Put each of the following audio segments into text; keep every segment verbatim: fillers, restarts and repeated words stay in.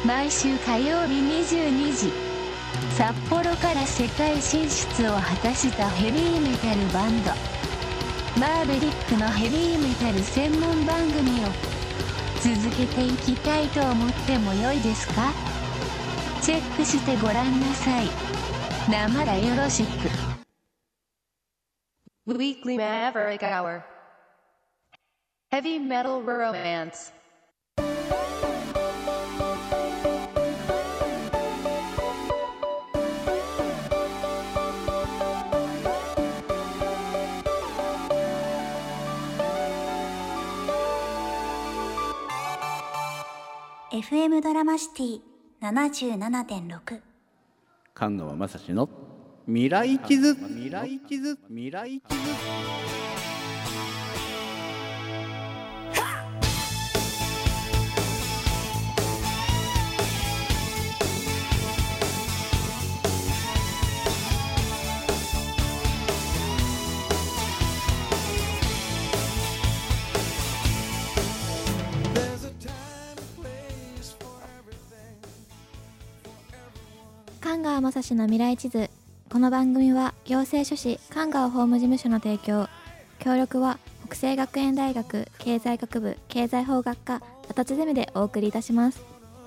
毎週火曜日にじゅうにじ、札幌から世界進出を果たしたヘビーメタルバンドマーベリックのヘビーメタル専門番組を続けていきたいと思ってもよいですか？チェックしてごらんなさい。なまらよろしく。 Weekly Maverick Hour Heavy Metal Romance エフエム ドラマシティ ななじゅうななてんろく菅川雅史の未来地図未来地図未来地図。 菅川雅史の未来地図。この番組は行政書士菅川法務事務所の提供、協力は北西学園大学経済学部経済法学科足立ゼミでお送りいたします。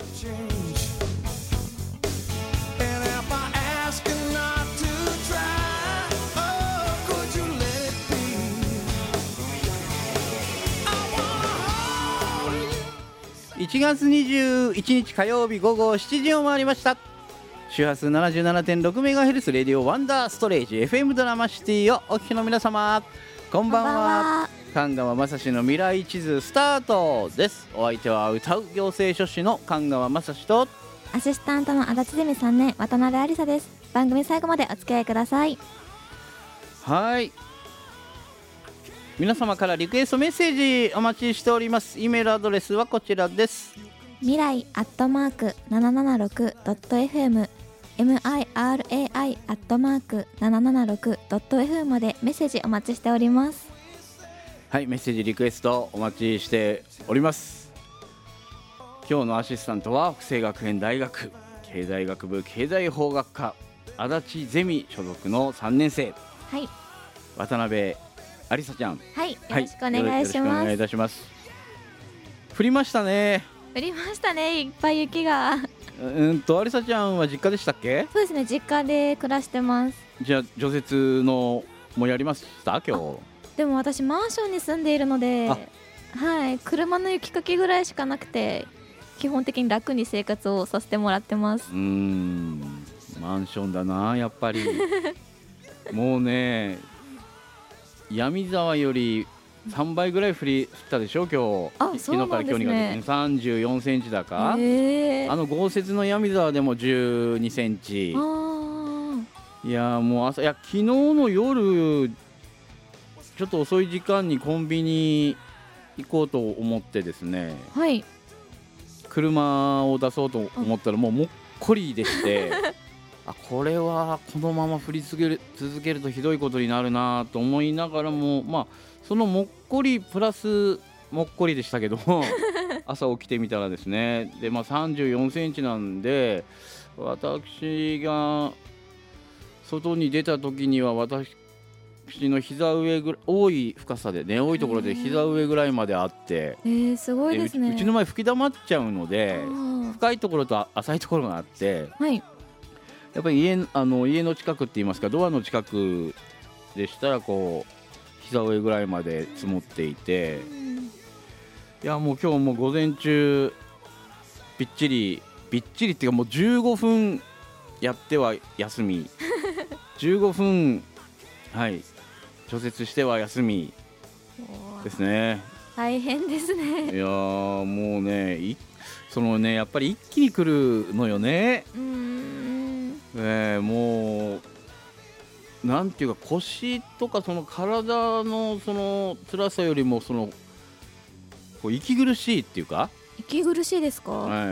いちがつにじゅういちにち火曜日午後しちじを回りました。周波数 ななじゅうななてんろくメガヘルツ レディオワンダーストレージ エフエム ドラマシティをお聞きの皆様、こんばんは。菅川雅史の未来地図スタートです。お相手は歌う行政書士の菅川雅史とアシスタントの足立ゼミさんねん渡辺ありさです。番組最後までお付き合いください。 はい、皆様からリクエストメッセージお待ちしております。 E メールアドレスはこちらです。 未来アットマーク ななななろくドットエフエム ミライ アットマーク ななななろくドットエフエム までメッセージお待ちしております。 はい、メッセージリクエストお待ちしております。今日のアシスタントは北西学園大学経済学部経済法学科足立ゼミ所属のさんねん生、 はい、 渡辺ありさちゃん、 はい、よろしくお願いします。 よろしくお願いいたします。降りましたね。 降りましたね、いっぱい雪が。 うんとありさちゃんは実家でしたっけ？ そうですね、実家で暮らしてます。 じゃあ除雪のもやりました今日？ でも私マンションに住んでいるので、はい、車の雪かきぐらいしかなくて基本的に楽に生活をさせてもらってます。 うーん、マンションだなやっぱりもうね、闇沢よりさんばいぐらい降り降ったでしょ今日。 あ、そうなんですね。 昨日から今日にかけてさんじゅうよんセンチだか、 へー、 あの豪雪の闇沢でもじゅうにセンチ。 あ、 いやもう朝、いや昨日の夜ちょっと遅い時間にコンビニ行こうと思ってですね、 はい、 車を出そうと思ったらもうもっこりでしてあ、これはこのまま降り続ける、続けるとひどいことになるなと思いながらも、まあそのもっこりプラスもっこりでしたけど朝起きてみたらですね、で、まあ、さんじゅうよんセンチなんで、私が外に出た時には私の膝上ぐらい、多い深さでね、多いところで膝上ぐらいまであって、 えー、すごいですね。 うち、うちの前吹き溜まっちゃうので、深いところと浅いところがあって、 はい、 やっぱり 家, あの家の近くって言いますか、ドアの近くでしたらこう膝上ぐらいまで積もっていて、いやもう今日も午前中びっちりびっちりっていうかもうじゅうごふんやっては休みじゅうごふん、はい、除雪しては休みですね。 大変ですね。 いやもうね、いそのねやっぱり一気に来るのよね。 うーん、 えー、もうなんていうか腰とかその体のその辛さよりもそのこう息苦しいっていうか、 息苦しいですか？ はい、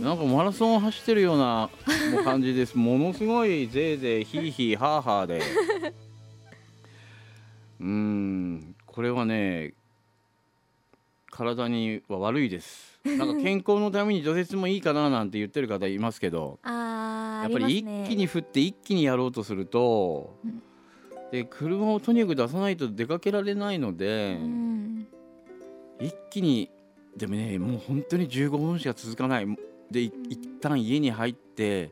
なんかマラソンを走ってるようなもう感じですものすごいぜいぜいヒーヒーハーハーでうーん、これはね、 体には悪いですなんか健康のために除雪もいいかななんて言ってる方いますけどあーやっぱり一気に降って一気にやろうとすると、うん、で車をとにかく出さないと出かけられないので、うん、一気にでもねもう本当にじゅうごふんしか続かないでい一旦家に入って、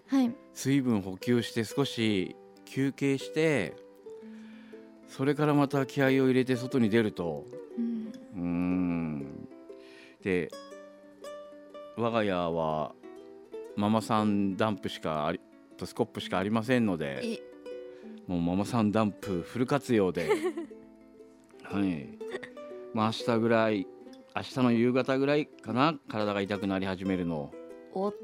はい、水分補給して少し休憩してそれからまた気合を入れて外に出ると、うん、うーんで我が家はママさんダンプしかありとスコップしかありませんのでもうママさんダンプフル活用ではいまあ明日ぐらい明日の夕方ぐらいかな体が痛くなり始めるのお、 はい、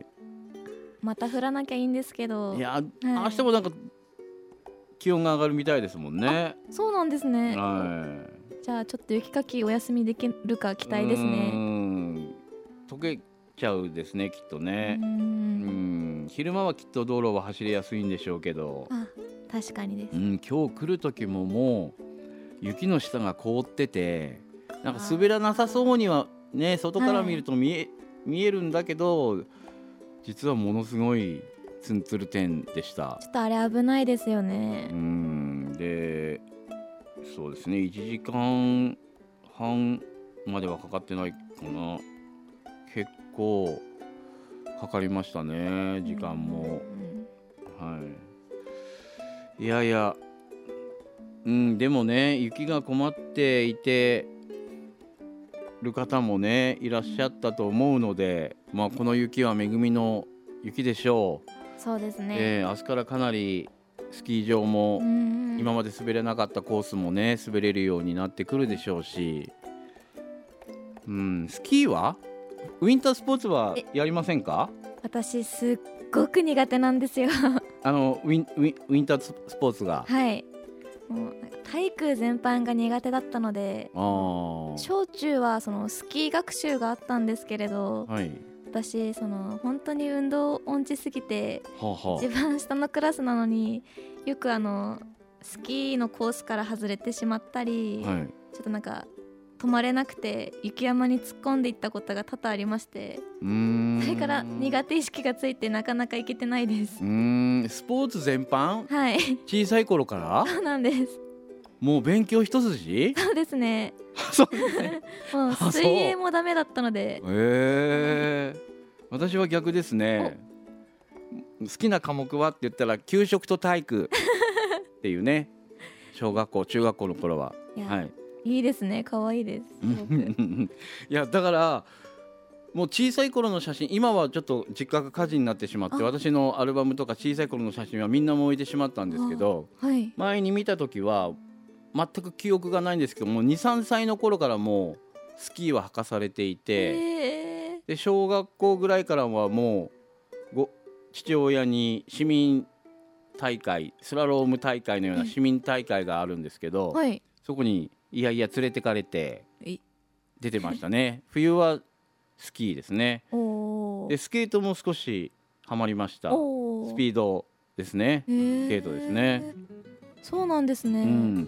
また降らなきゃいいんですけどいや、はい、明日もなんか気温が上がるみたいですもんね。 そうなんですね、 はい、 じゃあちょっと雪かきお休みできるか期待ですね。 うーん溶けちゃうですねきっとね。うーん昼間はきっと道路は走りやすいんでしょうけどあ確かにです、 うん、今日来る時ももう雪の下が凍っててなんか滑らなさそうにはね外から見ると見え、はい、見えるんだけど実はものすごいツンツル天でした。 ちょっとあれ危ないですよね。 うんでそうですねいちじかんはんまではかかってないかな結構かかりましたね時間も、はい、いやいやうんでもね雪が困っていてる方もねいらっしゃったと思うので、まあ、この雪は恵みの雪でしょう。 そうですね、 えー、明日からかなりスキー場も今まで滑れなかったコースもね滑れるようになってくるでしょうし、うん、スキーはウィンタースポーツはやりませんか？ 私すっごく苦手なんですよあのウィン、ウィン、ウィンタースポーツがはいもう体育全般が苦手だったのであ小中はそのスキー学習があったんですけれど、はい、私その本当に運動音痴すぎて、はあはあ、一番下のクラスなのによくあのスキーのコースから外れてしまったり、はい、ちょっとなんか止まれなくて雪山に突っ込んでいったことが多々ありましてうーんそれから苦手意識がついてなかなかいけてないです。 うーんスポーツ全般はい小さい頃からそうなんです。 もう勉強一筋そうですねそうですねもう水泳もダメだったのでへー私は逆ですね好きな科目はって言ったら給食と体育っていうね小学校中学校の頃ははいいいですね可愛いですすごくいやだからもう小さい頃の写真今はちょっと実家が火事になってしまって私のアルバムとか小さい頃の写真はみんなも置いてしまったんですけど、はい、前に見た時は全く記憶がないんですけども にさんさいの頃からもうスキーは履かされていてで小学校ぐらいからはもうご父親に市民大会スラローム大会のような市民大会があるんですけど、はい、そこにいやいや連れてかれて出てましたね冬はスキーですねでスケートも少しハマりましたスピードですねスケートですねそうなんですね、うん、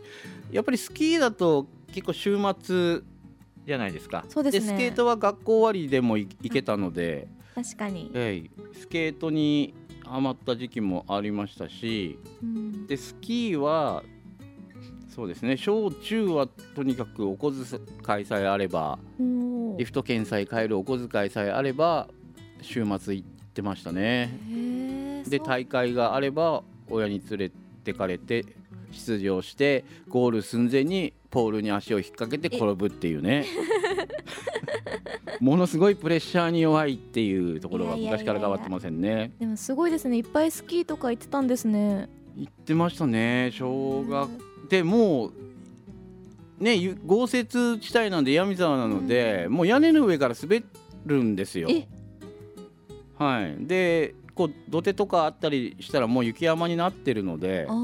やっぱりスキーだと結構週末じゃないですか。 そうですね。 でスケートは学校終わりでも行けたので確かに、 えー、スケートにハマった時期もありましたし、うん、でスキーはそうですね小中はとにかくお小遣いさえあればリフト券さえ買えるお小遣いさえあれば週末行ってましたね。で大会があれば親に連れてかれて出場してゴール寸前にポールに足を引っ掛けて転ぶっていうねものすごいプレッシャーに弱いっていうところが昔から変わってませんね。いやいやいやでもすごいですねいっぱいスキーとか行ってたんですね。 行ってましたね小学でもうね豪雪地帯なんで岩見沢なので、うん、もう屋根の上から滑るんですよ。はいでこう土手とかあったりしたらもう雪山になってるのであ、うん、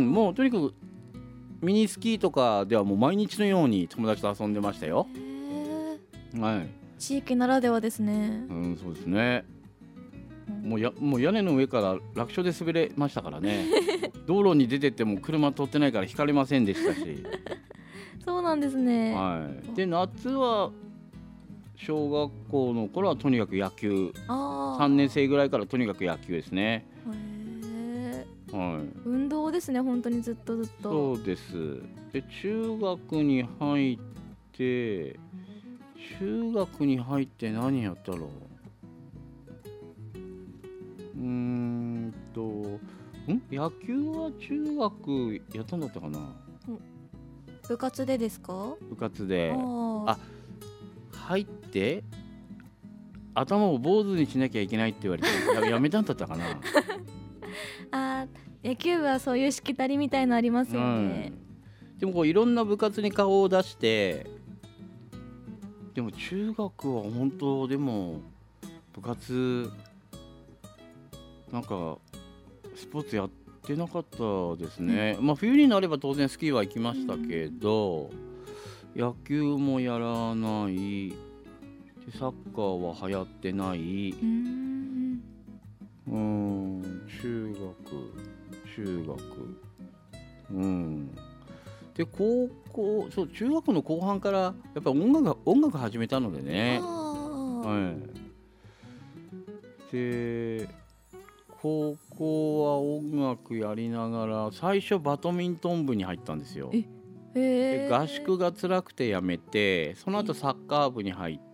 もうとにかくミニスキーとかではもう毎日のように友達と遊んでましたよ。はい、 地域ならではですね。 うん、そうですね。もうやもう屋根の上から楽勝で滑れましたからね道路に出てっても車通ってないから引かれませんでしたしそうなんですね。 はい、で夏は小学校の頃はとにかく野球、 あさんねん生ぐらいからとにかく野球ですね。 へはい、 運動ですね、本当にずっとずっと。 そうです。で中学に入って中学に入って何やったろう。うーんとん野球は中学やったんだったかな。 部活でですか？ 部活であーあ入って頭を坊主にしなきゃいけないって言われてや, やめたんだったかな。 あー、野球部はそういうしきたりみたいのありますよね。 うん、でもこういろんな部活に顔を出して、でも中学は本当でも部活なんかスポーツやってなかったですね。まあ冬になれば当然スキーは行きましたけど、野球もやらない、でサッカーは流行ってない、 うーんうーん中学中学うんで高校、そう中学の後半からやっぱり音楽音楽始めたのでね。 あーはい、で高校は音楽やりながら最初バドミントン部に入ったんですよ。 えへーで合宿が辛くてやめて、その後サッカー部に入って、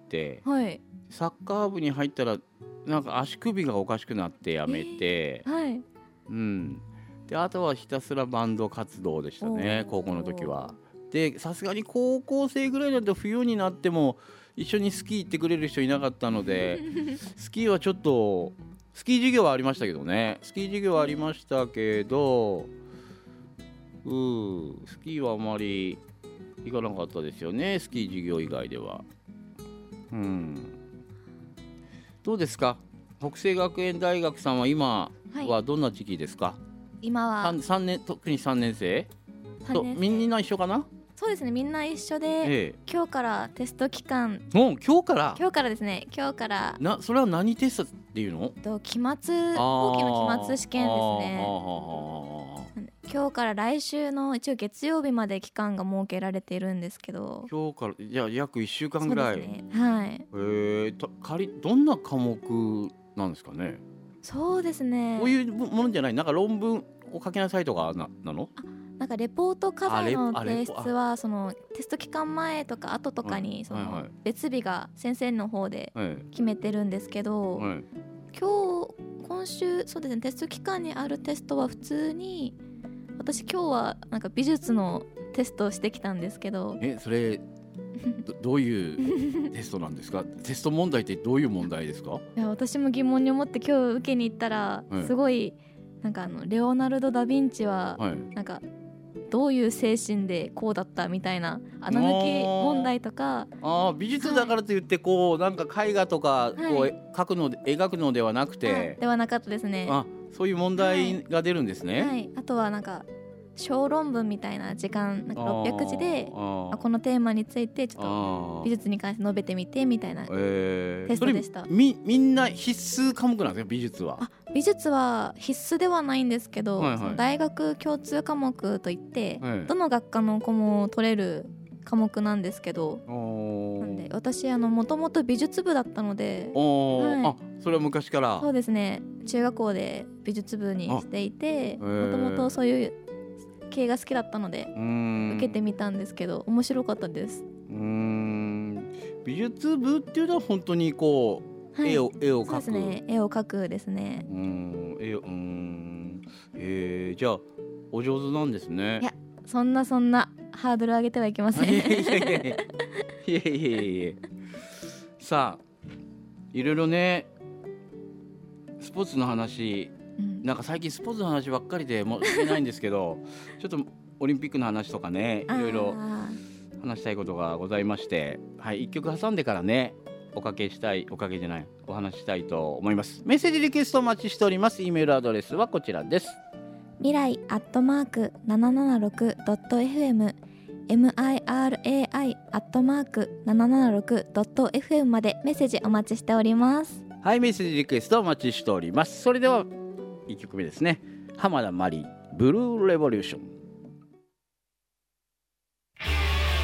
はいサッカー部に入ったらなんか足首がおかしくなってやめて、 はいうん、であとはひたすらバンド活動でしたね、 おー高校の時は。でさすがに高校生ぐらいだと冬になっても一緒にスキー行ってくれる人いなかったのでスキーはちょっとスキー授業はありましたけどねスキー授業はありましたけどうースキーはあまり行かなかったですよね、スキー授業以外では。うんどうですか、北星学園大学さんは今はどんな時期ですか？ 今は 3, 3年特にさんねん生とさんねん生みんな一緒かな？ そうですね、みんな一緒で、 ええ、 今日からテスト期間、 もう今日から今日からですね、今日からなそれは何テストっていうの？ と期末、後期の期末試験ですね。 あー今日から来週の一応月曜日まで期間が設けられているんですけど、 今日からじゃあ約いっしゅうかんそうぐらい、 ですね、はいえー、と仮どんな科目なんですかね？ そうですね、 こういうものじゃない、なんか論文を書きなさいとか な, なのなんかレポート課題のあレ提出はそのテスト期間前とか後とかにそのはいはいはい別日が先生の方ではい決めてるんですけど、 はい今日今週そうですね、テスト期間にあるテストは普通に、私今日はなんか美術のテストをしてきたんですけど、 えそれど, どういうテストなんですか？テスト問題ってどういう問題ですか？ いや私も疑問に思って今日受けに行ったら、 はいすごいなんかあのレオナルド・ダ・ヴィンチははいなんかどういう精神でこうだったみたいな穴抜き問題とか、 あー美術だからといってこうなんか絵画とかこう、 はい描くので描くのではなくてあではなかったですね。 あそういう問題が出るんですね。 はい、あとはなんか小論文みたいな時間なんかろっぴゃくじであーあこのテーマについてちょっとあー美術に関して述べてみてみたいな。 えー、 テストでしたそれ み, みんな必須科目なんですか美術は？ あ美術は必須ではないんですけど、 はいはいその大学共通科目といって、 はいどの学科の子も取れる科目なんですけど、 おなんで私あのもともと美術部だったので、 お、 はいあそれは昔からそうですね、中学校で美術部にしていて、 あへーもともとそういう系が好きだったのでうーん受けてみたんですけど、面白かったです。 うーん美術部っていうのは本当にこう、 はい絵を絵をそう描くですね、絵を描くですね。 うーん絵をうーんえー、じゃあお上手なんですね。 いやそんなそんなハードル上げてはいけません。 いやいやいやいやいやいやいやさあいろいろねスポーツの話うんなんか最近スポーツの話ばっかりでもうしてないんですけどちょっとオリンピックの話とかねいろいろあ話したいことがございまして、はい、いっきょく挟んでからねおかけしたいおかけじゃないお話したいと思います。メッセージリクエストお待ちしております。 E メールアドレスはこちらです。 ー未来アットマーク ななななろくドットエフエム ミライ アットマーク ななななろくドットエフエム までメッセージお待ちしております。 はい、メッセージリクエストお待ちしております。それではいっきょくめですね。浜田真理ブルーレボリューション。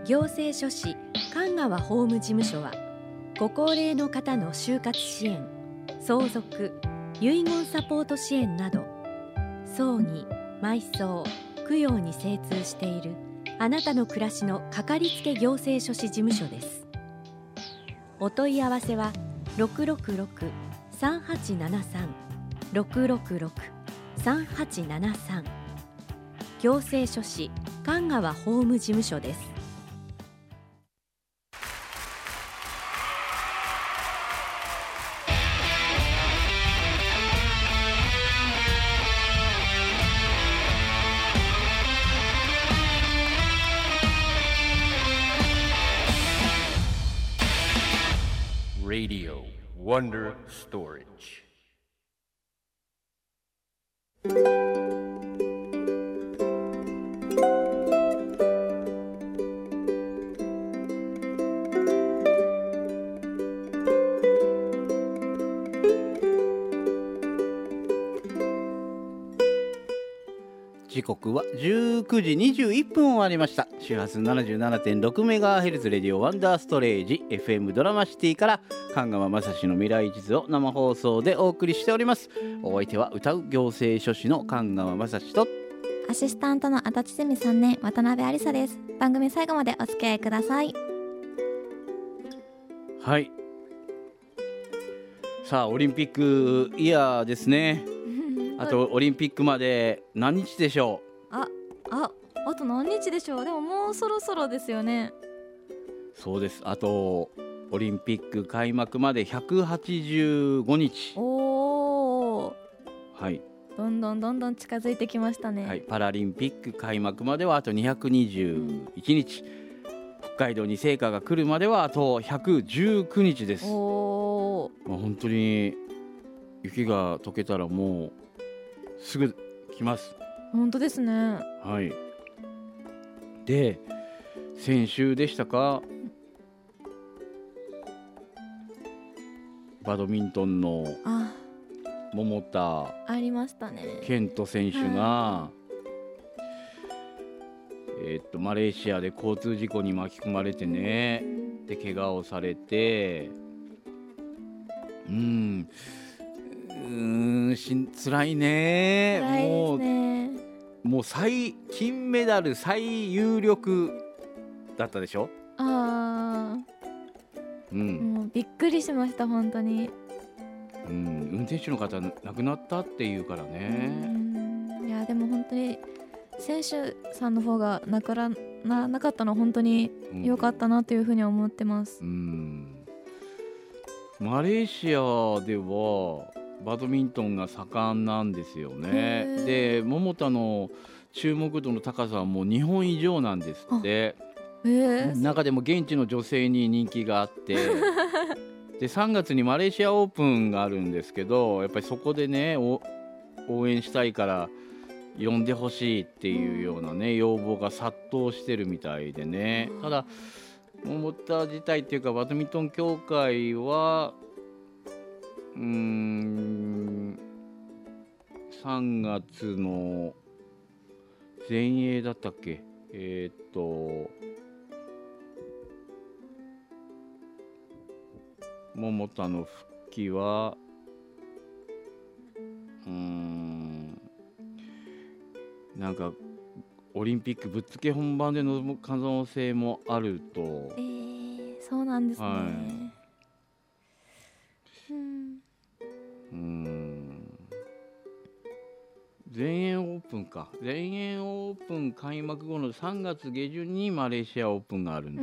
行政書士神川法務事務所は、ご高齢の方の就活支援、相続、遺言サポート支援など、葬儀、埋葬、供養に精通しているあなたの暮らしのかかりつけ行政書士事務所です。お問い合わせはろくろくろく さんはちななさん ろくろくろく さんはちななさん、行政書士神川法務事務所です。 Radio Wonder Storage。 時刻はじゅうくじにじゅういっぷんを回りました。周波数 ななじゅうななてんろくメガヘルツ レディオワンダーストレージ エフエム ドラマシティから神川雅史の未来地図を生放送でお送りしております。お相手は歌う行政書士の神川雅史とアシスタントの足立セミさんねん渡辺ありさです。番組最後までお付き合いください。 はい、さあオリンピックイヤーですね。あとオリンピックまで何日でしょう。 あ、あ、あと何日でしょう。でももうそろそろですよね。 そうです。あとオリンピック開幕までひゃくはちじゅうごにち。 おー、 はい、 どんどんどんどん近づいてきましたね。 はい、パラリンピック開幕まではあとにひゃくにじゅういちにち、うん、北海道に聖火が来るまではあとひゃくじゅうくにちです。 おー、 まあ、本当に雪が溶けたらもうすぐ来ます。 本当ですね。 はい。で、先週でしたか、バドミントンのあ桃田ありましたね。 健人選手が、はい、えー、っとマレーシアで交通事故に巻き込まれてね、で怪我をされて、うーんうーんし辛いね。 辛いですね。 もう、もう最金メダル最有力だったでしょ。 あー、うん、もうびっくりしました本当に。 うん、運転手の方亡くなったっていうからね。 うん、いやでも本当に選手さんの方が亡くならなかったのは本当に良かったなというふうに思ってます。 うん、マレーシアではバドミントンが盛んなんですよね。で桃田の注目度の高さはもう日本以上なんですって。中でも現地の女性に人気があってでさんがつにマレーシアオープンがあるんですけど、やっぱりそこでね応援したいから呼んでほしいっていうようなね、要望が殺到してるみたいでね。ただ桃田自体っていうかバドミントン協会はうーんさんがつの全英だったっけ、えー、っと桃田の復帰はうーんなんかオリンピックぶっつけ本番で臨む可能性もあると。 えー、そうなんですね。はい、うんうーん全英オープンか全英オープン開幕後のさんがつげじゅんにマレーシアオープンがあるんだ。うん、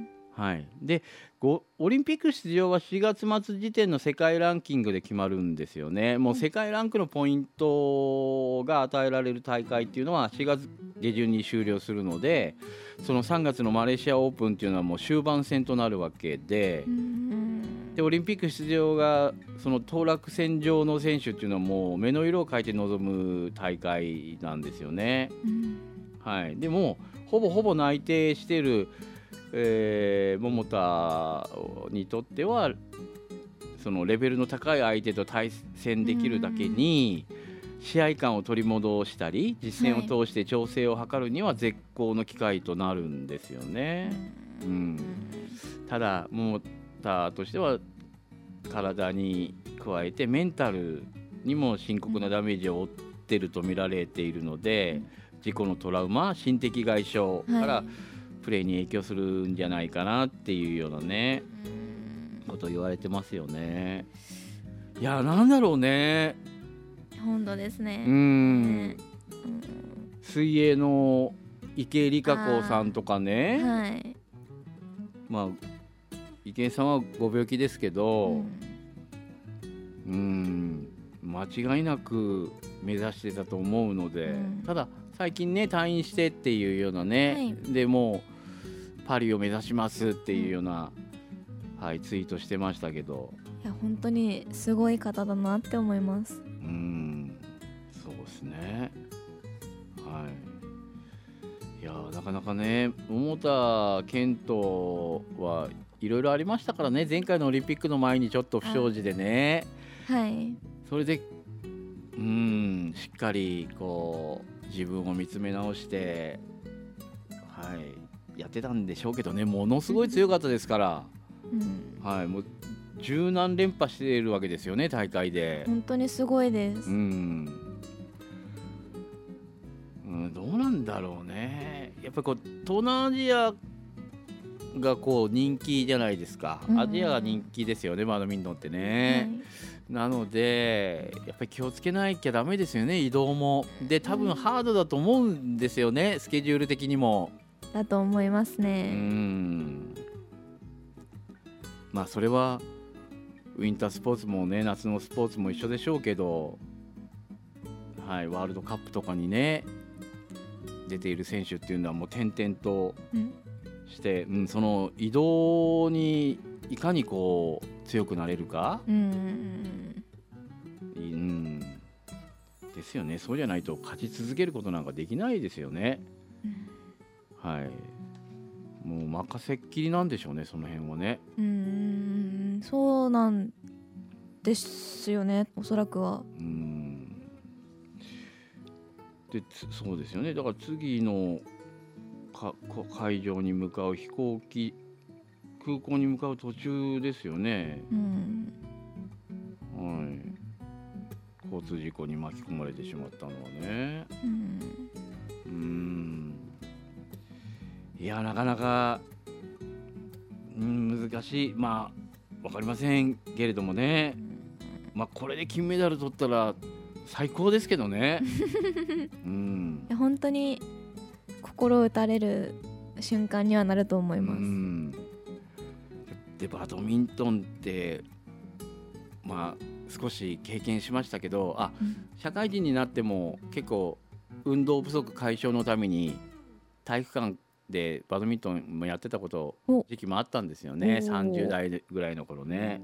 はい、でオリンピック出場はしがつまつ時点の世界ランキングで決まるんですよね。もう世界ランクのポイントが与えられる大会っていうのはしがつげじゅんに終了するので、そのさんがつのマレーシアオープンっていうのはもう終盤戦となるわけで、でオリンピック出場がその当落線上の選手っていうのはもう目の色を変えて臨む大会なんですよね。はい、でもほぼほぼ内定してるえー、桃田にとってはそのレベルの高い相手と対戦できるだけに試合感を取り戻したり実践を通して調整を図るには絶好の機会となるんですよね、うん、ただモーターとしては体に加えてメンタルにも深刻なダメージを負っていると見られているので、事故のトラウマ、心的外傷からプレーに影響するんじゃないかなっていうようなね、ことを言われてますよね。いや、なんだろうね、 本当ですね。 うん、 ね、うん、 水泳の池江璃花子さんとかね、 はい、 まあ池江さんはご病気ですけど、うん、うん間違いなく目指してたと思うので、うん、ただ最近ね退院してっていうようなね、はい、でもうパリを目指しますっていうような、はい、ツイートしてましたけど、 いや本当にすごい方だなって思います。 うん、そうですね、はい、いやなかなかね桃田賢斗はいろいろありましたからね、前回のオリンピックの前にちょっと不祥事でね、 はい、 それでうんしっかりこう自分を見つめ直して、はい、やってたんでしょうけどね、ものすごい強かったですから、うんはい、もう十何連覇しているわけですよね、大会で。 本当にすごいです。 うん、うん、どうなんだろうね、やっぱりこう東南アジアがこう人気じゃないですか、アジアが人気ですよね、バドミントンってね、はい、なのでやっぱり気をつけなきゃダメですよね、移動も。で多分ハードだと思うんですよね、スケジュール的にも。 だと思いますね。 うん、まあそれはウィンタースポーツもね夏のスポーツも一緒でしょうけど、はい、ワールドカップとかにね出ている選手っていうのはもう転々として、うん、その移動にいかにこう強くなれるか、うん、うん、ですよね。そうじゃないと勝ち続けることなんかできないですよね、うん、はい、もう任せっきりなんでしょうね、その辺はね。 うーん、そうなんですよね、おそらくは。 うーんでそうですよね、だから次のか会場に向かう飛行機空港に向かう途中ですよね、うん、はい、交通事故に巻き込まれてしまったのはね、うん、うーん、いやなかなか、うん、難しい、まあ分かりませんけれどもね、まあ、これで金メダル取ったら最高ですけどね、うん、 いや本当に心打たれる瞬間にはなると思います、うん、 でバドミントンってまあ少し経験しましたけど、あ、うん、社会人になっても結構運動不足解消のために体育館でバドミントンもやってたこと時期もあったんですよね、さんじゅう代ぐらいの頃ね。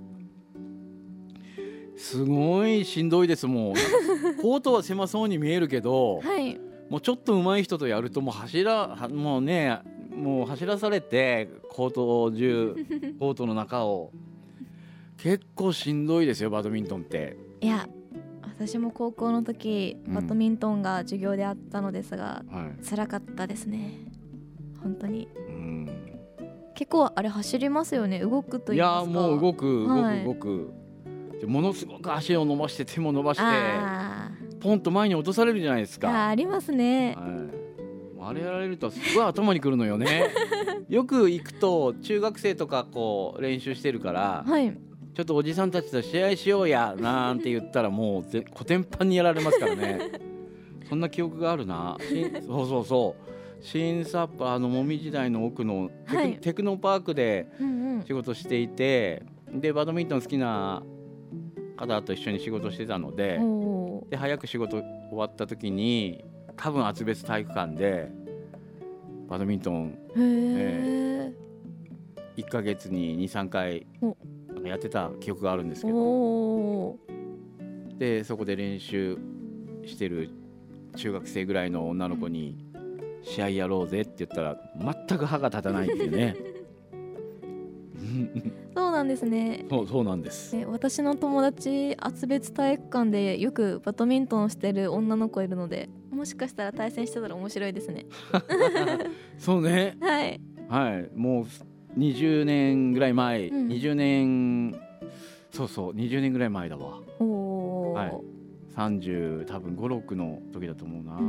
すごいしんどいです。もうコートは狭そうに見えるけど、はい、もうちょっと上手い人とやるともう走らもうねもう走らされてコート中コートの中を結構しんどいですよ、バドミントンって。 いや私も高校の時、うん、バドミントンが授業であったのですが、はい、辛かったですね本当に、うん、結構あれ走りますよね、動くと言いますか。 いやもう動く動く、はい、動くものすごく足を伸ばして手も伸ばしてポンと前に落とされるじゃないですか。 あ, ありますね、 はい、あれやられるとすごい頭にくるのよねよく行くと中学生とかこう練習してるから、はい、ちょっとおじさんたちと試合しようやなんて言ったらもうコテンパンにやられますからねそんな記憶があるな。そうそうそう新札幌のもみじ台の奥のテク、はい、テクノパークで仕事していて、うんうん、でバドミントン好きな方と一緒に仕事してたの で, で早く仕事終わった時に多分厚別体育館でバドミントン、えー、いっかげつに にさんかいやってた記憶があるんですけど、でそこで練習してる中学生ぐらいの女の子に試合やろうぜって言ったら全く歯が立たないっていうねうそうなんですね。 そうそうなんです。 え私の友達厚別体育館でよくバドミントンをしてる女の子いるので、もしかしたら対戦してたら面白いですね。 そうね。 はいはい、もうにじゅうねんぐらい前、うん、にじゅうねんそうそうにじゅうねんぐらい前だわ。 おー、 はい、さんじゅう多分ご、ろくの時だと思うな。うん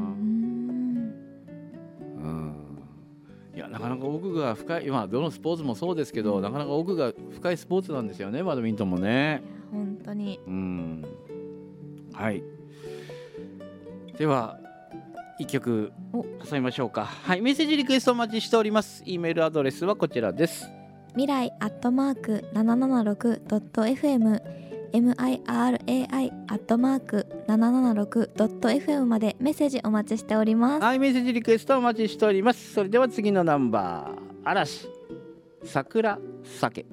うんいやなかなか奥が深い、まあ、どのスポーツもそうですけど、うん、なかなか奥が深いスポーツなんですよね、バドミントンもね。 本当に。 うんはいではいっきょく挟みましょうか。はい、メッセージリクエストお待ちしております。 E メールアドレスはこちらです。 未来アットマーク ななななろくドットエフエム ミライ アットマーク ななななろくドットエフエム までメッセージお待ちしております。 はい、メッセージリクエストお待ちしております。それでは次のナンバー、嵐桜酒。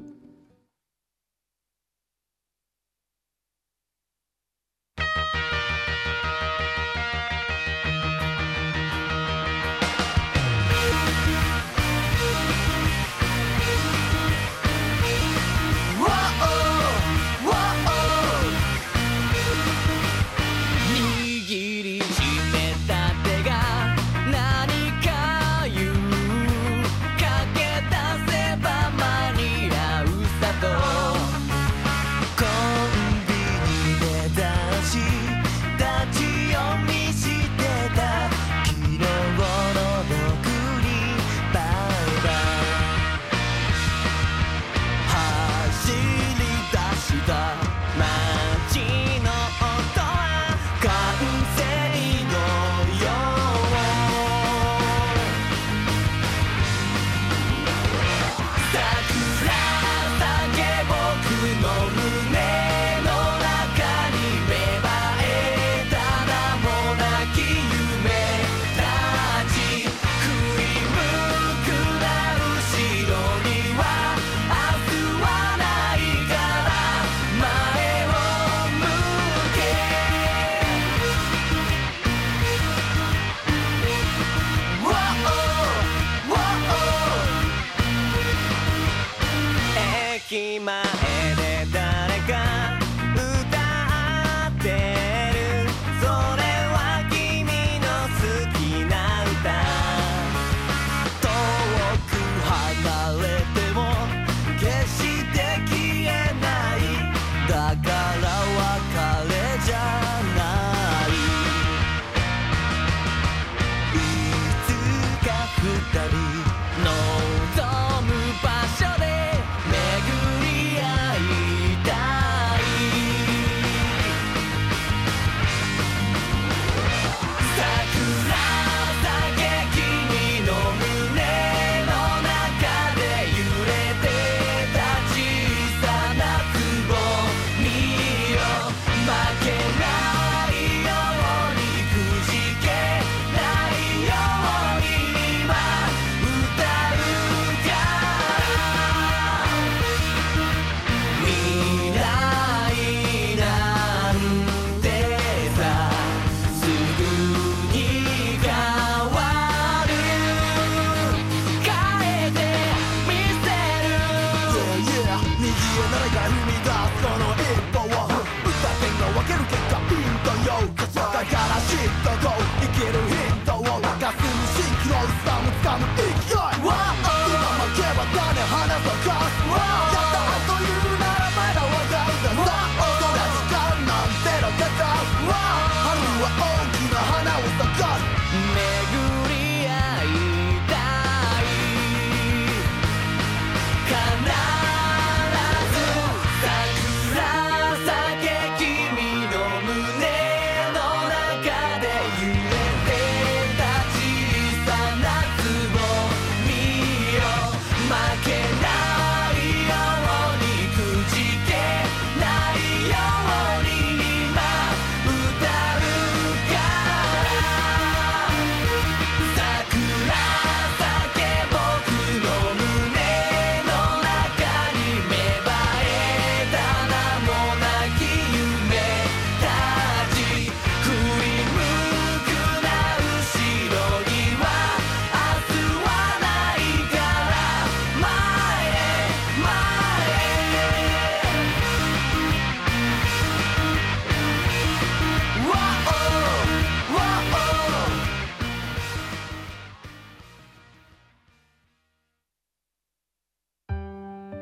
「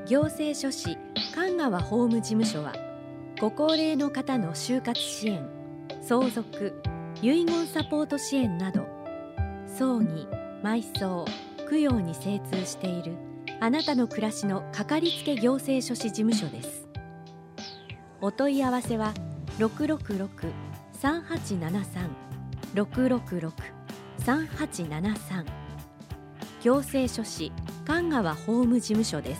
行政書士神川法務事務所はご高齢の方の就活支援、相続、遺言サポート支援など葬儀、埋葬、供養に精通しているあなたの暮らしのかかりつけ行政書士事務所です。お問い合わせは ろくろくろく さんはちななさん ろくろくろく さんはちななさん 行政書士神川法務事務所です。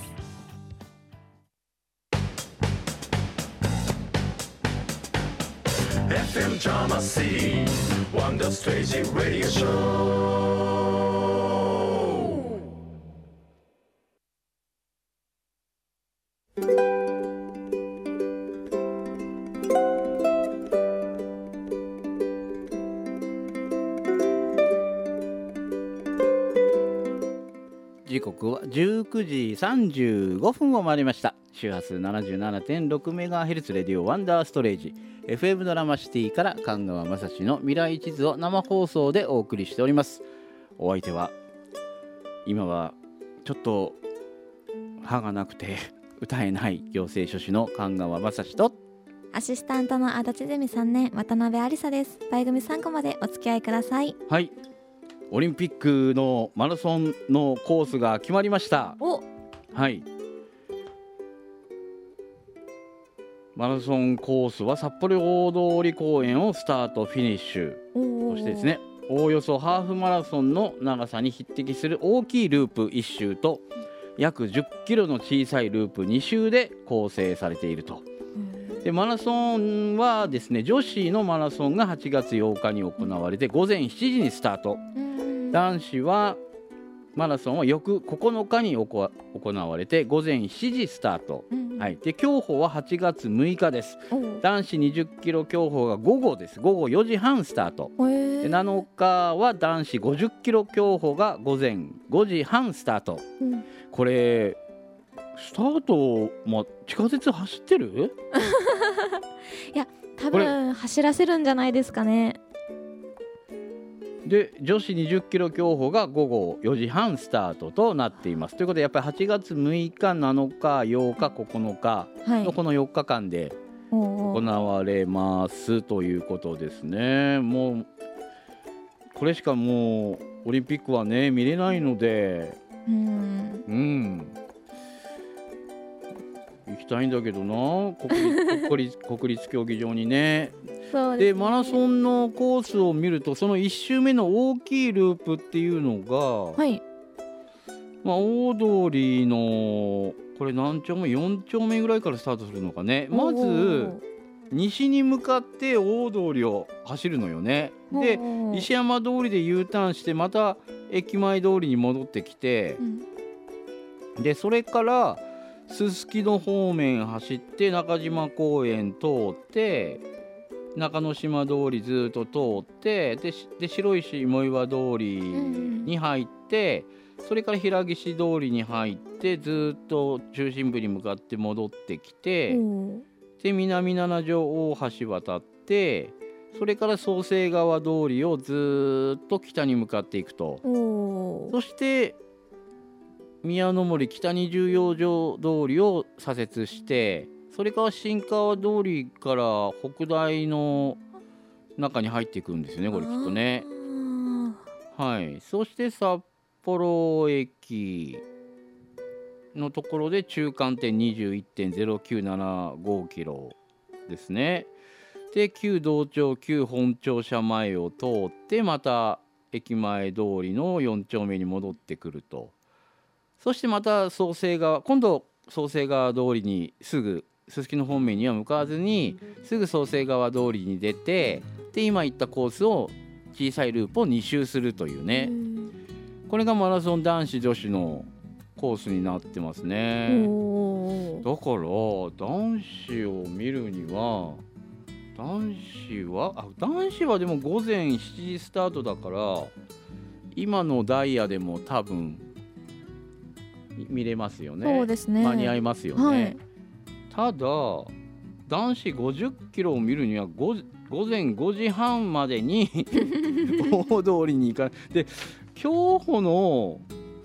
エフエム Drama C Wonder Stage Radio Show。 時刻はじゅうくじさんじゅうごふんを回りました。周波数 ななじゅうななてんろくメガヘルツ レディオワンダーストレージ エフエム ドラマシティから神川雅史の未来地図を生放送でお送りしております。お相手は今はちょっと歯がなくて歌えない行政書士の神川雅史とアシスタントの足立ゼミさんねん渡辺ありさです。番組さんこまでお付き合いください。 はい、オリンピックのマラソンのコースが決まりました。 おはい、マラソンコースは札幌大通公園をスタートフィニッシュ、そしてですね、おおよそハーフマラソンの長さに匹敵する大きいループいち周と約じゅっキロの小さいループに周で構成されていると。でマラソンはですね、女子のマラソンがはちがつようかに行われてごぜんしちじにスタート、男子はマラソンは翌ここのかに行われてごぜんしちじスタート、うんはい、で競歩ははちがつむいかです。男子にじゅっキロ競歩が午後です。午後よじはんスタートでなのかは男子ごじゅっキロ競歩が午前ごじはんスタート、うん、これスタート、まあ、地下鉄走ってるいや多分走らせるんじゃないですかね。 で女子にじゅっキロ競歩が午後よじはんスタートとなっています。ということでやっぱりはちがつむいかなのかようかここのかのこのよっかかんで行われますということですね。もうこれしかもうオリンピックはね見れないので、うん、うん行きたいんだけどな、国立、国立、国立競技場にね。そうですね。でマラソンのコースを見るとそのいち周目の大きいループっていうのが、はい、まあ、大通りのこれ何丁目よん丁目ぐらいからスタートするのかね。まず西に向かって大通りを走るのよね。で石山通りで U ターンしてまた駅前通りに戻ってきて、うん、でそれからすすきの方面走って中島公園通って中之島通りずっと通ってでで白石芋岩通りに入って、うん、それから平岸通りに入ってずっと中心部に向かって戻ってきて、うん、で南七条大橋渡ってそれから創成川通りをずっと北に向かっていくと。そして宮の森北二十四条通りを左折してそれから新川通りから北大の中に入っていくんですよね、これきっとね。はい、そして札幌駅のところで中間点 にじゅういってんゼロきゅうななごキロですね。で旧道庁旧本庁舎前を通ってまた駅前通りのよん丁目に戻ってくると。そしてまた創成川今度創成川通りにすぐすすきの方面には向かわずにすぐ創成川通りに出てで今言ったコースを小さいループをに周するというね、これがマラソン男子女子のコースになってますね。だから男子を見るには男子はあ男子はでもごぜんしちじスタートだから今のダイヤでも多分見れますよね。 そうですね、 間に合いますよね、はい、ただ男子ごじゅっキロを見るにはごぜんごじはんまでに大通りに行かないで競歩の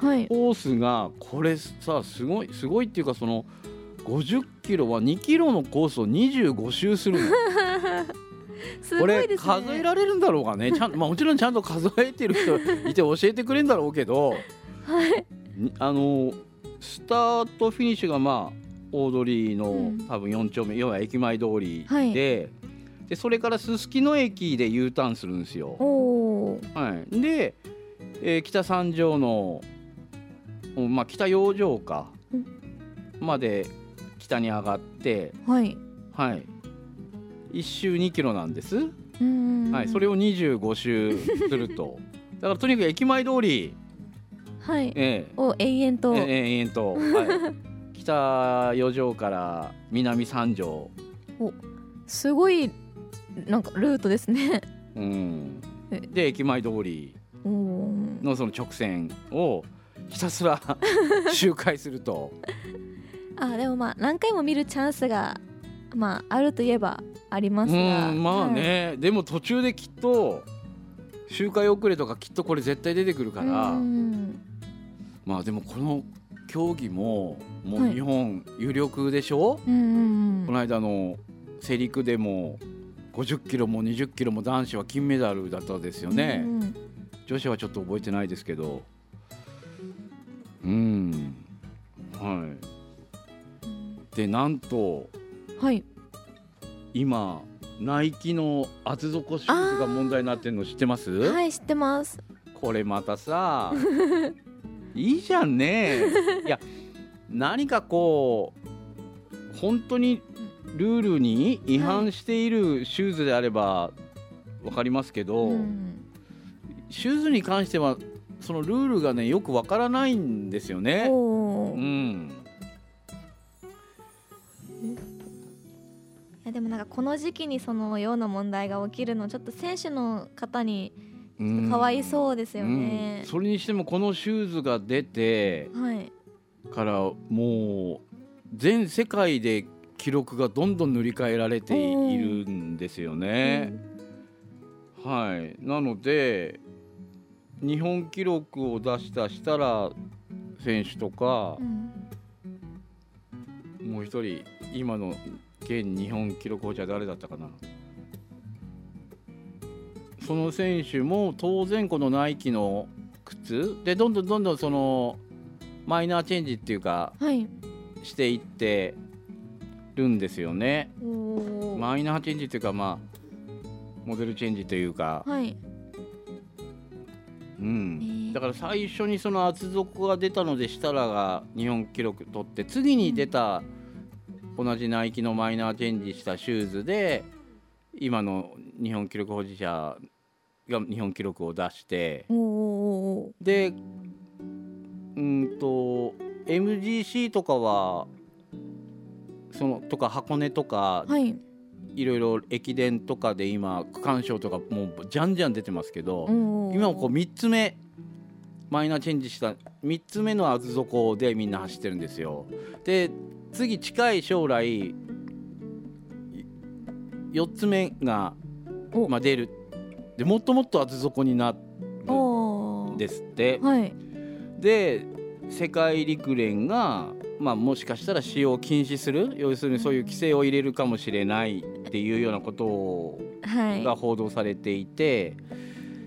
はい、 コースがこれさすごいすごいっていうか、そのごじゅっキロはにキロのコースをにじゅうご周するのすごいですね。 これ数えられるんだろうかね。ちゃん、まあ、もちろんちゃんと数えてる人いて教えてくれるんだろうけど、 はい、 あのスタートフィニッシュがまあ大通りの、 うん、 多分よん丁目、要は駅前通りで、 はい、 でそれからすすきの駅で U ターンするんですよ。 おはい、で、えー、北三条の、まあ、北養生かまで北に上がって、 はいはい、いっ周にキロなんです。 うん、 はい、それをにじゅうご周するとだからとにかく駅前通り、 はい、 えー、 を延々と、 えー、延々と、はい、北四条から南三条、 おすごいなんかルートですね。 うん、で駅前通りのその直線をひたすら周回するとあでもまあ何回も見るチャンスが、まあ、あるといえばありますが、 うんまあね、はい、でも途中できっと周回遅れとかきっとこれ絶対出てくるから、うんまあでもこの競技ももう日本有力でしょ、はい、うんうんうん、この間の世陸でもごじゅっキロもにじゅっキロも男子は金メダルだったですよね、うんうん、女子はちょっと覚えてないですけど、うんはいでなんと、 はい、 今ナイキの厚底シューズが問題になってるの知ってます？ はい知ってます。 これまたさいいじゃんね。いや何かこう本当にルールに違反しているシューズであれば分かりますけど、はい、シューズに関してはそのルールがねよく分からないんですよね。うん、 いやでもなんかこの時期にそのような問題が起きるのちょっと選手の方にちょっとかわいそうですよね、 うん、それにしてもこのシューズが出てからもう全世界で記録がどんどん塗り替えられているんですよね、うん、はいなので日本記録を出したしたら選手とか、うん、もう一人今の現日本記録保持者誰だったかな、その選手も当然このナイキの靴でどんどんどんどんそのマイナーチェンジっていうか、はい、していってるんですよね。マイナーチェンジっていうかまあモデルチェンジというか、はいうん、だから最初にその厚底が出たので設楽が日本記録取って次に出た同じナイキのマイナーチェンジしたシューズで今の日本記録保持者が日本記録を出してでうんと エムジーシー とかはそのとか箱根とか、はい、いろいろ駅伝とかで今区間賞とかもうじゃんじゃん出てますけど今こうみっつめマイナーチェンジしたみっつめの厚底でみんな走ってるんですよ。で次近い将来よっつめが、まあ、出るでもっともっと厚底になるんですって、はい、で世界陸連がまあ、もしかしたら使用を禁止する要するにそういう規制を入れるかもしれないっていうようなことが報道されていて、はい、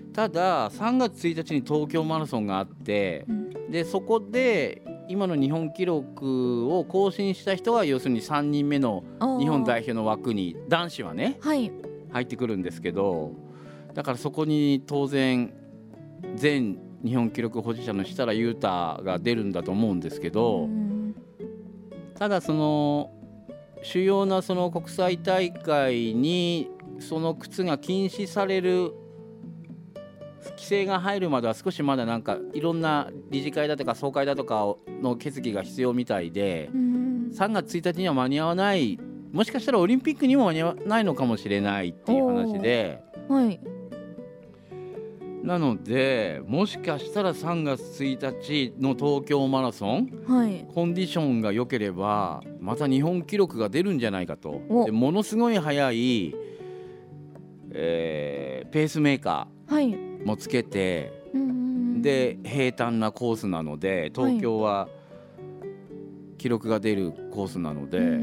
たださんがつついたちに東京マラソンがあって、うん、でそこで今の日本記録を更新した人は要するにさんにんめの日本代表の枠に男子はね、はい、入ってくるんですけどだからそこに当然全日本記録保持者の設楽悠太が出るんだと思うんですけど、うんただその主要なその国際大会にその靴が禁止される規制が入るまでは少しまだなんかいろんな理事会だとか総会だとかの決議が必要みたいでさんがつついたちには間に合わないもしかしたらオリンピックにも間に合わないのかもしれないっていう話で、はい、なのでもしかしたらさんがつついたちの東京マラソン、はい、コンディションが良ければまた日本記録が出るんじゃないかとでものすごい速い、えー、ペースメーカーもつけて、はい、 で平坦なコースなので、東京は記録が出るコースなので、 うんうん、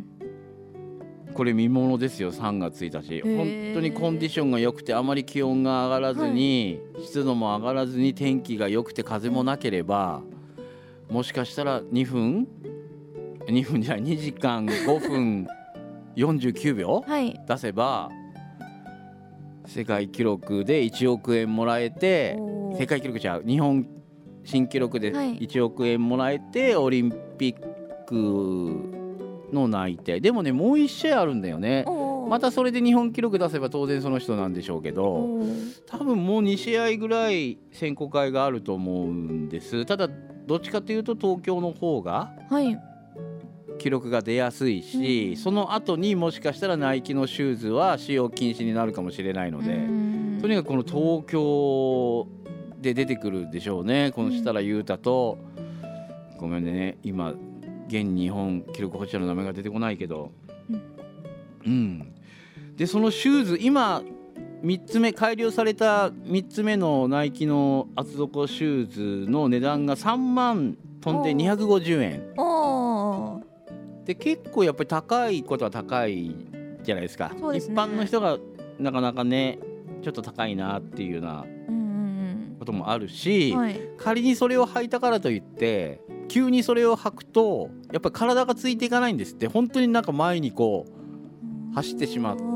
これ見ものですよ。さんがついたし、本当にコンディションが良くて、あまり気温が上がらずに、はい、湿度も上がらずに、天気が良くて風もなければ、もしかしたらにふんにふんじゃないにじかんごふんよんじゅうきゅうびょう、はい、出せば世界記録でいちおくえんもらえて、世界記録じゃ日本新記録でいちおくえんもらえて、はい、オリンピックの内定でもね、もういち試合あるんだよね。またそれで日本記録出せば当然その人なんでしょうけど、多分もうに試合ぐらい選考会があると思うんです。ただどっちかというと東京の方が記録が出やすいし、はい、その後にもしかしたらナイキのシューズは使用禁止になるかもしれないので、とにかくこの東京で出てくるでしょうね。この設楽悠太と、ごめんね、今現日本記録保持者の名前が出てこないけど、うん、うん、でそのシューズ、今みっつめ改良されたみっつめのナイキの厚底シューズの値段がさんまん飛んでにひゃくごじゅうえんで、結構やっぱり高いことは高いじゃないですか。そうですね、一般の人がなかなかねちょっと高いなっていうようなこともあるし、はい、仮にそれを履いたからといって急にそれを履くとやっぱり体がついていかないんですって。本当になんか前にこう走ってしまって、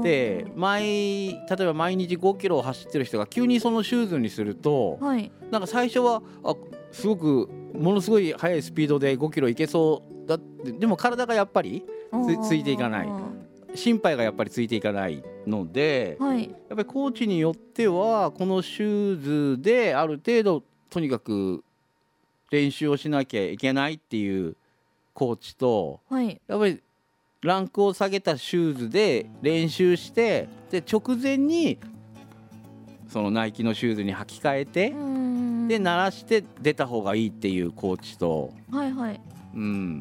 毎例えば毎日ごキロを走ってる人が急にそのシューズにすると、はい、なんか最初はあすごくものすごい速いスピードでごキロいけそうだって、でも体がやっぱり つ, ついていかない、心肺がやっぱりついていかないので、はい、やっぱりコーチによってはこのシューズである程度とにかく練習をしなきゃいけないっていうコーチと、はい、やっぱりランクを下げたシューズで練習して、で直前にそのナイキのシューズに履き替えて、で鳴らして出た方がいいっていうコーチと、はいはい、うん、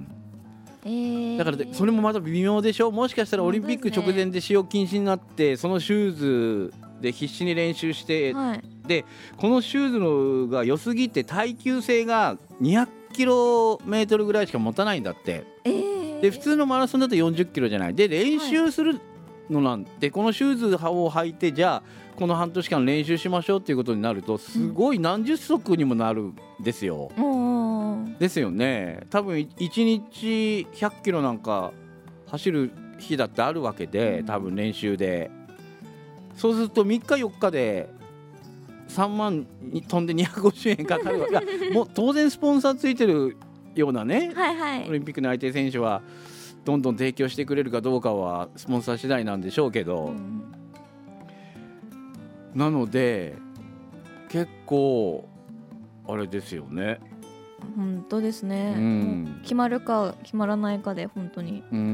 えー、だからそれもまた微妙でしょ。もしかしたらオリンピック直前で使用禁止になって、そのシューズで必死に練習して、はい、でこのシューズのが良すぎて耐久性がにひゃくキロメートルぐらいしか持たないんだって、えー、で普通のマラソンだとよんじゅっキロじゃないで、練習するのなんて、はい、このシューズを履いてじゃあこの半年間練習しましょうっていうことになるとすごい何十足にもなるんですよ、うん、ですよね。多分いちにちひゃくキロなんか走る日だってあるわけで、多分練習でそうするとみっかよっかでさんまんに飛んでにひゃくごじゅうえんかかるわけもう当然スポンサーついてるようなね、はいはい、オリンピック内定選手はどんどん提供してくれるかどうかはスポンサー次第なんでしょうけど、うん、なので結構あれですよね。 本当ですね、うん、決まるか決まらないかで本当に、うん、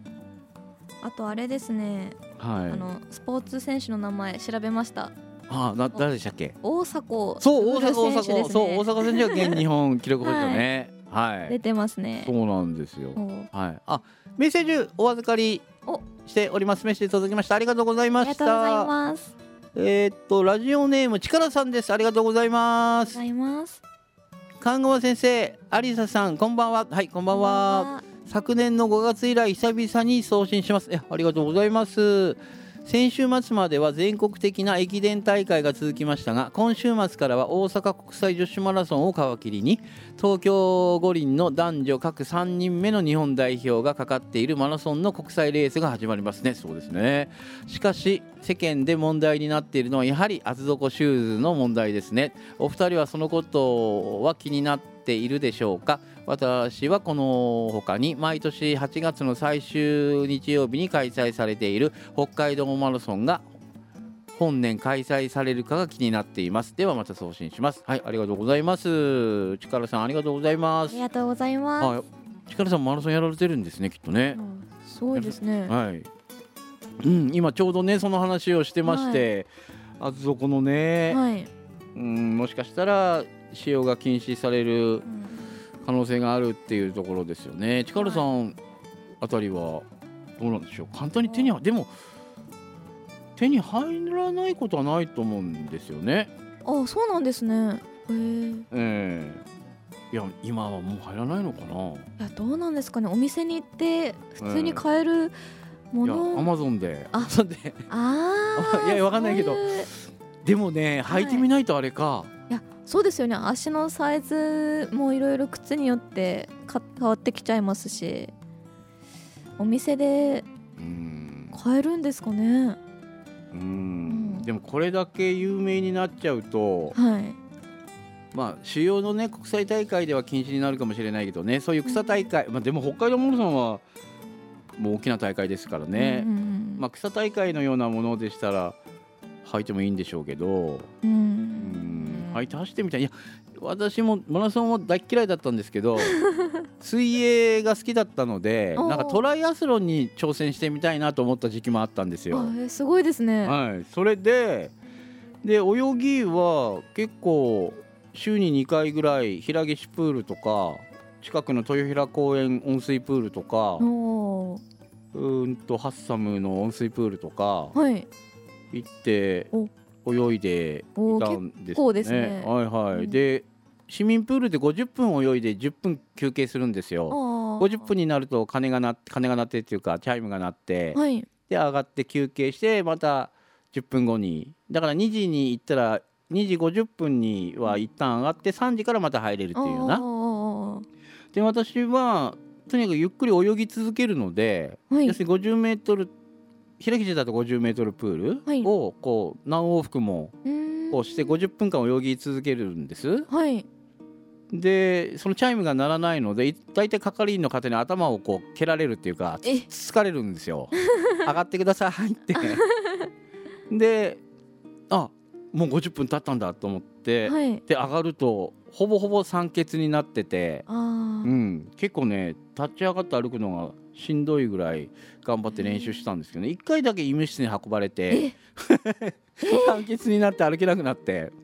あとあれですね、はい、あのスポーツ選手の名前調べました。 ああ、誰でしたっけ。 大迫そう大迫大迫、ね、そう大迫選手は現日本記録保持者ね、はいはい、 出てますね。 そうなんですよ、はい、あメッセージお預かりしております。メッセージ届きました。ありがとうございました。 ありがとうございます。 えー、っとラジオネームちからさんです。ありがとうございます。 ありがとうございます。 菅川先生、有沙さん、こんばんは。はい、こんばんは。昨年のごがつ以来久々に送信します。えありがとうございます。先週末までは全国的な駅伝大会が続きましたが、今週末からは大阪国際女子マラソンを皮切りに東京五輪の男女各さんにんめの日本代表がかかっているマラソンの国際レースが始まりますね。そうですね。しかし世間で問題になっているのはやはり厚底シューズの問題ですね。お二人はそのことは気になっているでしょうか。私はこの他に毎年はちがつの最終日曜日に開催されている北海道マラソンが本年開催されるかが気になっています。ではまた送信します。はい、ありがとうございます。ちからさんありがとうございます。 ありがとうございます。 ちからさんマラソンやられてるんですね、きっとね、うん、 そうですね、 はい、うん、今ちょうどねその話をしてまして、はい、厚底のね、はい、うん、もしかしたら使用が禁止される、うん可能性があるっていうところですよね。ちからさんあたりはどうなんでしょう。簡単に手にでも手に入らないことはないと思うんですよね。 ああ、そうなんですね。へえ。 ええ、いや今はもう入らないのかな。 いや、どうなんですかね。お店に行って普通に買えるもいやの、 アマゾンであアマゾンでああいやわかんないけどそういうでもね履いてみないとあれか、 いや、そうですよね。足のサイズもいろいろ靴によってか変わってきちゃいますし、お店でうん買えるんですかね。 ううんんでもこれだけ有名になっちゃうと、 はい。 まあ主要のね国際大会では禁止になるかもしれないけどね、そういう草大会、まあ、でも北海道マラソンはもう大きな大会ですからね、 うんうんまあ、草大会のようなものでしたら履いてもいいんでしょうけど、 うんううんん履いて走ってみたい。いや私もマラソンは大っ嫌いだったんですけど水泳が好きだったのでおーなんかトライアスロンに挑戦してみたいなと思った時期もあったんですよ。 あ、えーすごいですね。 はい、それでで泳ぎは結構週ににかいぐらい平岸プールとか近くの豊平公園温水プールとかおーうーんとハッサムの温水プールとかはい。 行って泳いでいたんです結構ですねはいはい、 うんで市民プールでごじゅっぷん泳いでじゅっぷん休憩するんですよ。ごじゅっぷんになると鐘が鳴って鐘が鳴ってっていうかチャイムが鳴って、 はい。 で上がって休憩してまたじゅっぷんごにだからにじに行ったらにじごじゅっぷんには一旦上がってさんじからまた入れるっていうような。 あで私はとにかくゆっくり泳ぎ続けるので、 はい要するにごじゅうメートル平岸だとごじゅうメートルプーはいルをこう何往復もーうーんこうしてごじゅっぷんかん泳ぎ続けるんです。 はい。 でそのチャイムが鳴らないのでい大体係員の方に頭をこう蹴られるっていうかえつつかれるんですよ上がってくださいってであもうごじゅっぷん経ったんだと思って、 はい。 で上がるとほぼほぼ酸欠になってて、 あうーん、結構ね立ち上がって歩くのがしんどいぐらい頑張って練習したんですけどね、いっかいだけ医務室に運ばれて酸欠になって歩けなくなって、はい、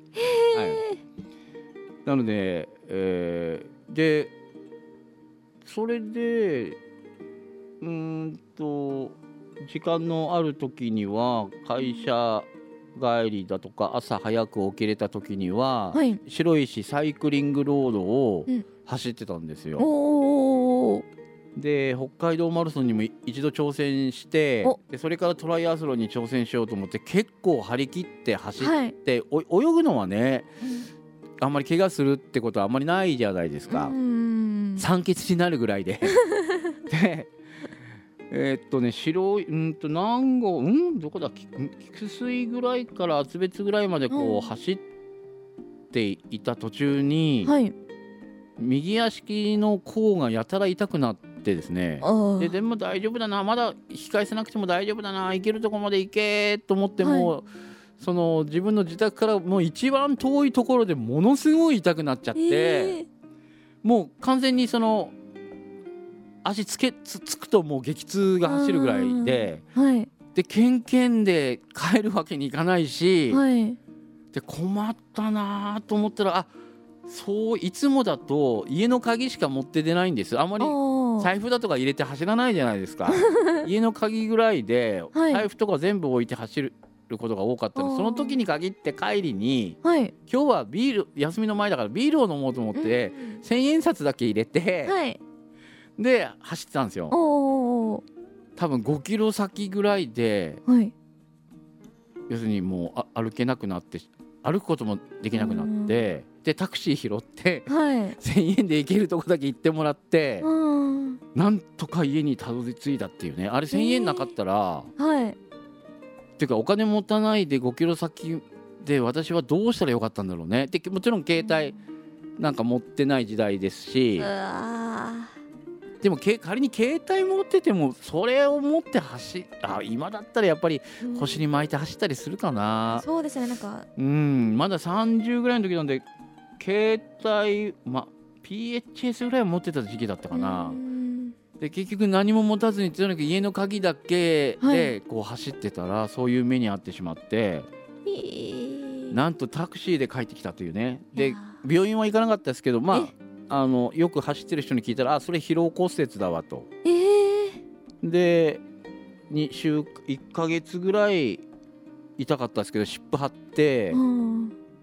なので、えーでそれでうーんと時間のある時には会社帰りだとか朝早く起きれた時には、 はい。 白石サイクリングロードをうん走ってたんですよ。 おーで北海道マラソンにも一度挑戦しておでそれからトライアスロンに挑戦しようと思って結構張り切って走っはい。 て、お泳ぐのはねあんまり怪我するってことはあんまりないじゃないですか、 うーん酸欠になるぐらいででえーっとね白いうんと南郷うんどこだき菊水ぐらいから厚別ぐらいまでこうんう走っていた途中に、 はい。 右足の甲がやたら痛くなってですねあーででも大丈夫だなまだ引き返せなくても大丈夫だな行けるとこまで行けと思っても、その自分の自宅からもう一番遠いところでものすごい痛くなっちゃって、 えもう完全にその足つけつつくともう激痛が走るぐらいでーはい。 でケンケンで帰るわけにいかないし、 はい。 で困ったなと思ったらあそういつもだと家の鍵しか持って出ないんですあんまりあー財布だとか入れて走らないじゃないですか家の鍵ぐらいではい財布とか全部置いて走ることが多かったので、 あーその時に限って帰りにはい。 今日はビール休みの前だからビールを飲もうと思ってうんせんえん札だけ入れて、 はい。 で走ってたんですよ。 おー多分ごキロ先ぐらいではい。 要するにもうあ歩けなくなって歩くこともできなくなってでタクシー拾ってはい。 せんえんで行けるとこだけ行ってもらってうんなんとか家にたどり着いたっていうねあれせんえんなかったら、 はい。 っていうかお金持たないでごキロ先で私はどうしたらよかったんだろうねでもちろん携帯なんか持ってない時代ですしうわでもけ仮に携帯持っててもそれを持って走あ今だったらやっぱりー腰に巻いて走ったりするかなそうですね。なんかうんまださんじゅうぐらいの時なんで携帯ま ピーエイチエス ぐらいは持ってた時期だったかうなんで結局何も持たずにとにかく家の鍵だけはでこう走ってたらそういう目に遭ってしまっていいなんとタクシーで帰ってきたというねでいや病院は行かなかったですけどまえああのよく走ってる人に聞いたらあそれ疲労骨折だわとえーでに週いっかげつぐらい痛かったですけど湿布貼ってうん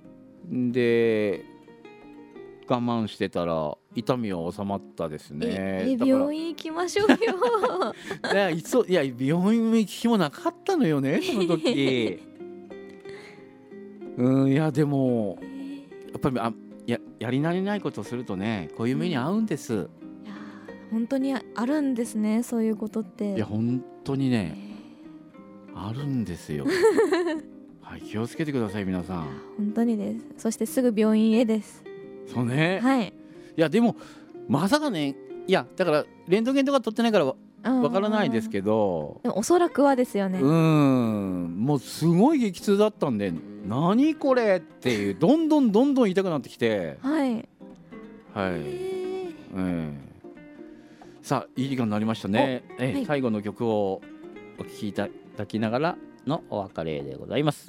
で我慢してたら痛みは収まったですね。 えだから病院行きましょうよいやいついや病院も行く気もなかったのよねその時うんいやでもやっぱりあややり慣れないことをするとねこういう目に遭うんです、うん、いや本当にあるんですねそういうことって。 いや本当にねあるんですよはい気をつけてください皆さん。 本当にです。そしてすぐ病院へです。 そうね、 はい、 いやでもまさかねいやだからレントゲンとか取ってないからわわからないですけどでもおそらくはですよね。 うんもうすごい激痛だったんで何これっていうどんどんどんどん痛くなってきてはいはい、えー、さあいい時間になりましたね、えーはい、最後の曲をお聴きいただきながらのお別れでございます。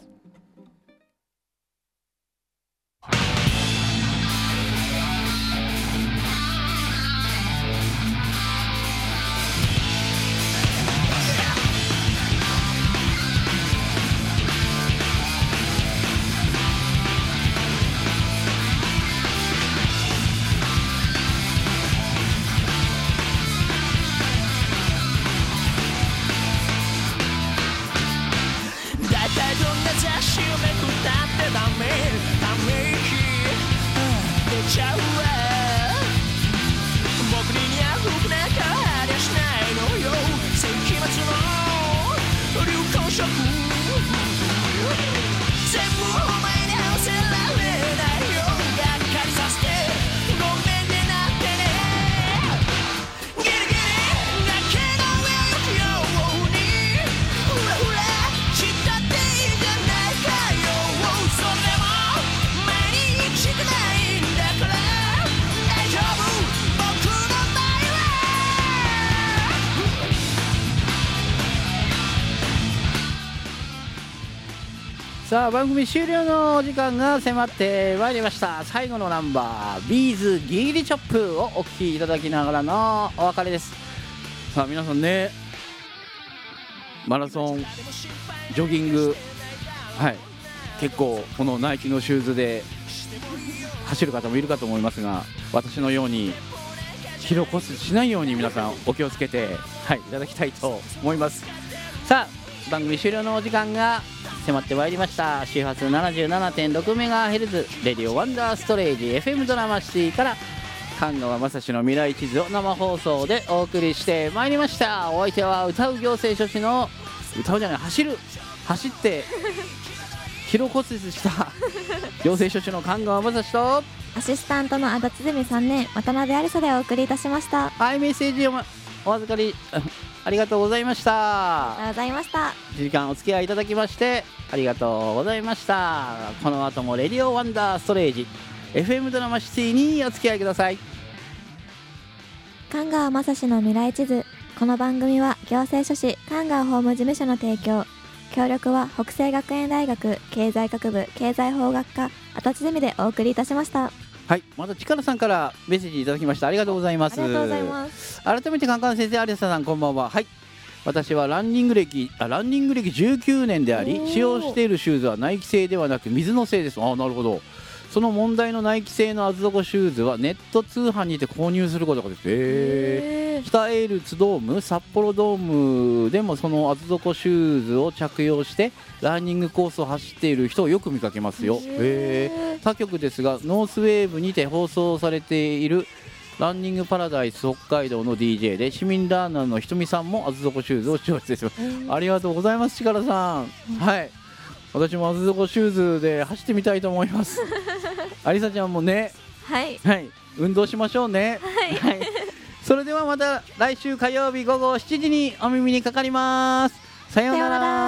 さあ番組終了のお時間が迫ってまいりました。最後のナンバービーズギリギリチョップをお聴きいただきながらのお別れです。さあ皆さんねマラソンジョギングはい結構このナイキのシューズで走る方もいるかと思いますが私のように疲労骨折しないように皆さんお気をつけて、はい、いただきたいと思います。さあ番組終了のお時間が迫ってまいりました。周波数 ななじゅうななてんろくメガヘルツ レディオワンダーストレージ エフエム ドラマシティから菅川雅史の未来地図を生放送でお送りしてまいりました。お相手は歌う行政書士の歌うじゃない走る走って疲労骨折した行政書士の菅川雅史とアシスタントの足立ゼミさんねん渡辺有沙でお送りいたしました。 はいメッセージをお預かりありがとうございました。 ありがとうございました。 時間お付き合いいただきましてありがとうございました。この後もレディオワンダーストレージ エフエム ドラマシティにお付き合いください。 菅川雅史の未来地図。この番組は行政書士菅川法務事務所の提供、協力は北西学園大学経済学部経済法学科足立ゼミでお送りいたしました。 はい、また力さんからメッセージいただきました。ありがとうございます。 ありがとうございます。 改めてカンカン先生、有沙さんこんばんは。はい、私はランニング歴あランニング歴じゅうきゅうねんであり、使用しているシューズはナイキ製ではなく水の製です。あ、なるほど。その問題のナイキ製の厚底シューズはネット通販にて購入することができる。へー。北エールツドーム、札幌ドームでもその厚底シューズを着用してランニングコースを走っている人をよく見かけますよ。へー。他局ですがノースウェーブにて放送されているランニングパラダイス北海道の ディージェー で市民ランナーのひとみさんも厚底シューズを使用しています。ありがとうございます力さん。はい、私も厚底シューズで走ってみたいと思います有沙ちゃんもね、 はい、 はい、運動しましょうね。はい、はい、それではまた来週火曜日午後しちじにお耳にかかります。さようなら。